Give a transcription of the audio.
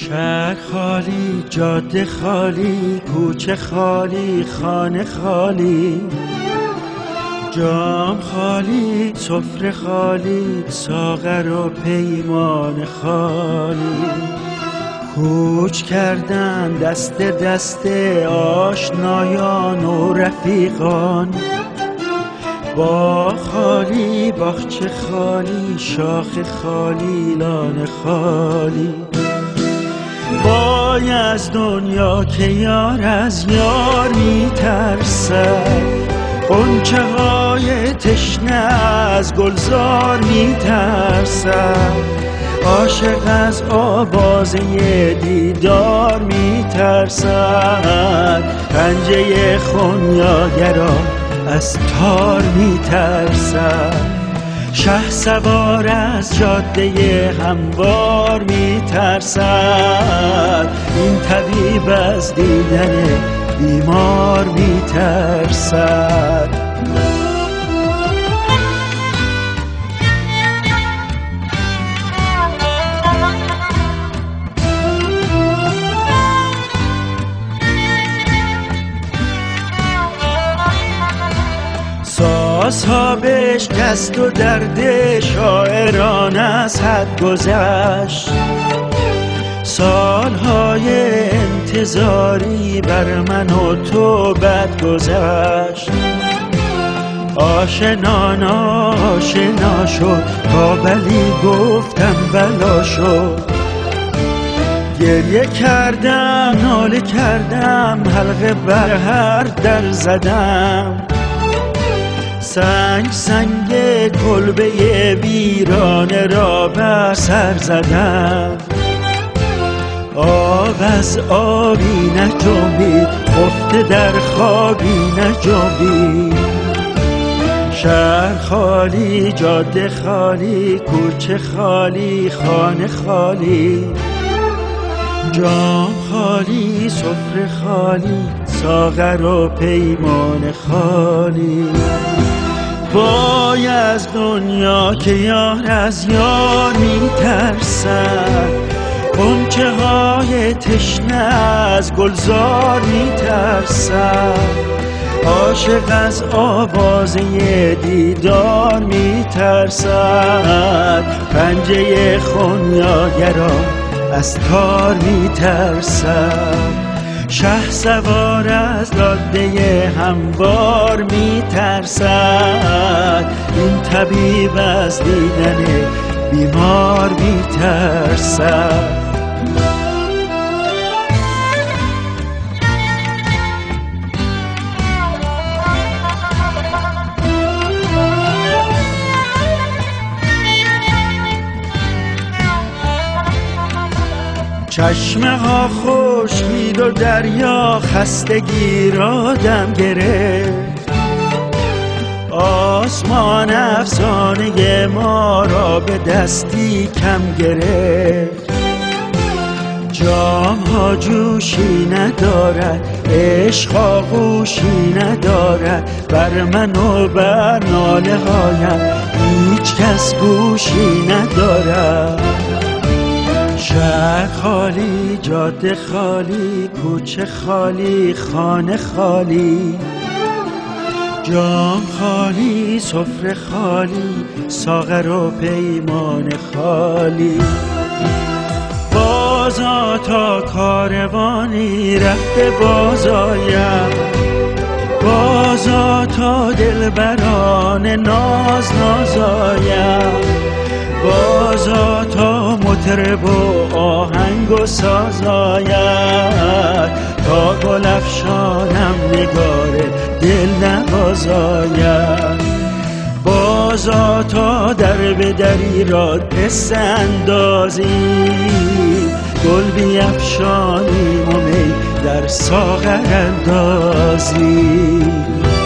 شهر خالی، جاده خالی، کوچه خالی، خانه خالی، جام خالی، سفره خالی، ساغر و پیمان خالی. کوچ کردن دست دست آشنایان و رفیقان، باغ خالی، باغچه خالی، شاخ خالی، لانه خالی. وای از دنیا که یار از یار میترسد، غنچه های تشنه از گلزار میترسد، عاشق از آوازه دیدار میترسد، پنجه خونیاگرا از تار میترسد، شهسوار از جاده هموار میترسد، این طبیب از دیدن بیمار میترسد. سازها بشکست و درد شاعران از حد گذشت، سالهای انتظاری بر من و تو بد گذشت. آشنا ناشنا شد تا بلی گفتم بلا شد، گریه کردم ناله کردم حلقه بر هر در زدم، سنگ سنگ کلبه ویرانه را بر سر زدم. آب از آبی نجنبید، خفته در خوابی نجنبید. شهر خالی، جاده خالی، کوچه خالی، خانه خالی، جام خالی، سفره خالی، ساغر و پیمان خالی. وای از دنیا که یار از یار میترسد، غنچه های تشنه از گلزار میترسد، عاشق از آوازه دیدار میترسد، پنجه خونیاگرا از تار میترسد، شهسوار از جاده هموار میترسد، این طبیب از دیدن بیمار میترسد. چشمه ها خشکید و دریا خستگی را دم گرفت، آسمان افسانه ما را به دستی کم گرفت. جام ها جوشی ندارد، عشق آغوشی ندارد، بر من و بر ناله هایم هیچ کس گوشی ندارد. شهر خالی، جاده خالی، کوچه خالی، خانه خالی، جام خالی، سفره خالی، ساغر و پیمان خالی. بازا تا کاروانی رفته بازایم، بازا تا دلبران ناز نازایم، بازا تا مطرب و آهنگ و ساز آید، تا گل افشانم نگار دل نوازاید، بازا تا در به دری را قصه اندازی، گل بیفشانیم و می در ساغر اندازی.